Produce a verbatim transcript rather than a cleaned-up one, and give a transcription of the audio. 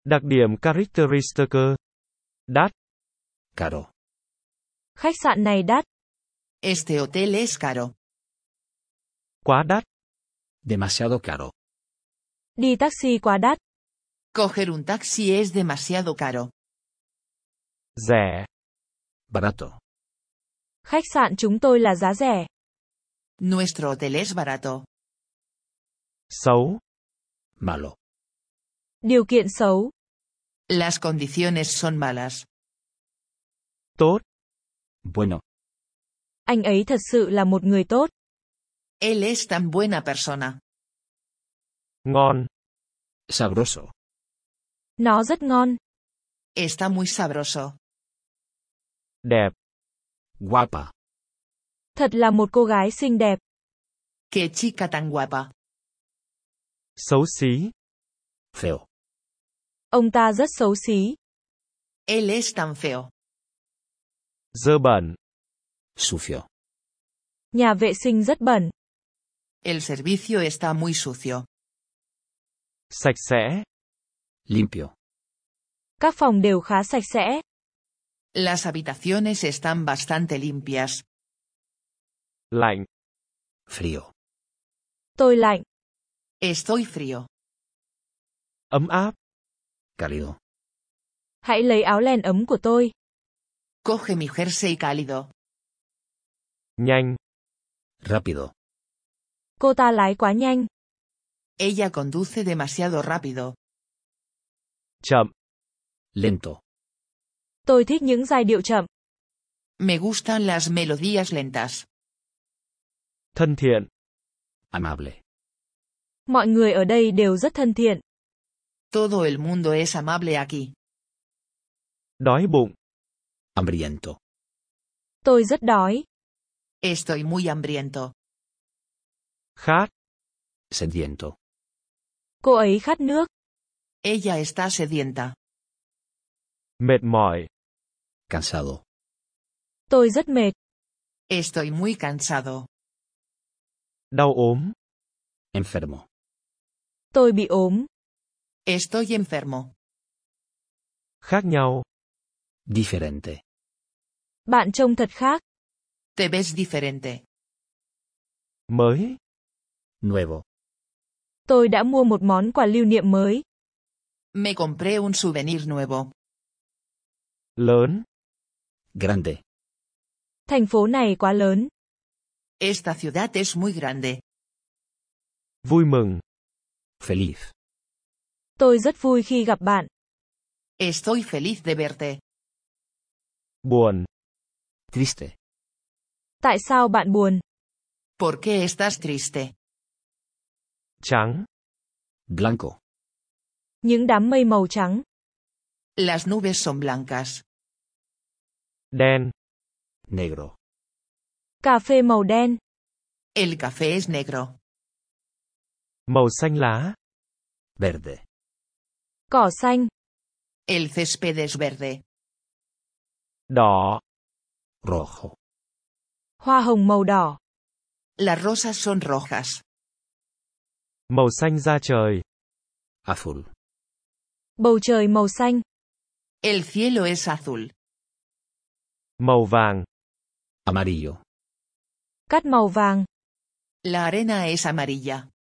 Đặc điểm Charakteristika. Đắt. Caro. Khách sạn này đắt. Este hotel es caro. Quá đắt. Demasiado caro. Đi taxi quá đắt. Coger un taxi es demasiado caro. Rẻ. Barato. Khách sạn chúng tôi là giá rẻ. Nuestro hotel es barato. Xấu. Malo. Điều kiện xấu. Las condiciones son malas. Tốt. Bueno. Anh ấy thật sự là một người tốt. Él es tan buena persona. Ngon. Sabroso. Nó rất ngon. Está muy sabroso. Đẹp. Guapa. Thật là một cô gái xinh đẹp. Qué chica tan guapa. Xấu xí. Feo. Ông ta rất xấu xí. Él es tan feo. Dơ bẩn. Sucio. Nhà vệ sinh rất bẩn. El servicio está muy sucio. Sạch sẽ. Limpio. Các phòng đều khá sạch sẽ. Las habitaciones están bastante limpias. Lạnh. Frío. Tôi lạnh. Estoy frío. Ấm áp. Cálido. Hãy lấy áo len ấm của tôi. Coge mi jersey cálido. Nhanh. Rápido. Cô ta lái quá nhanh. Ella conduce demasiado rápido. Chậm. Lento. Tôi thích những giai điệu chậm. Me gustan las melodías lentas. Thân thiện. Amable. Mọi người ở đây đều rất thân thiện. Todo el mundo es amable aquí. Đói bụng. Hambriento. Tôi rất đói. Estoy muy hambriento. Khát. Sediento. Cô ấy khát nước. Ella está sedienta. Mệt mỏi. Cansado. Tôi rất mệt. Estoy muy cansado. Đau ốm. Enfermo. Tôi bị ốm. Estoy enfermo. Khác nhau. Diferente. Bạn trông thật khác. Te ves diferente. Mới. Nuevo. Tôi đã mua một món quà lưu niệm mới. Me compré un souvenir nuevo. Lớn. Grande. Thành phố này quá lớn. Esta ciudad es muy grande. Vui mừng. Feliz. Tôi rất vui khi gặp bạn. Estoy feliz de verte. Buồn. Triste. Tại sao bạn buồn? ¿Por qué estás triste? Trắng. Blanco. Những đám mây màu trắng. Las nubes son blancas. Đen. Negro. Cà phê màu đen. El café es negro. Màu xanh lá. Verde. Cỏ xanh. El césped es verde. Đỏ. Rojo. Hoa hồng màu đỏ. Las rosas son rojas. Màu xanh da trời. Azul. Bầu trời màu xanh. El cielo es azul. Màu vàng. Amarillo. Cát màu vàng. La arena es amarilla.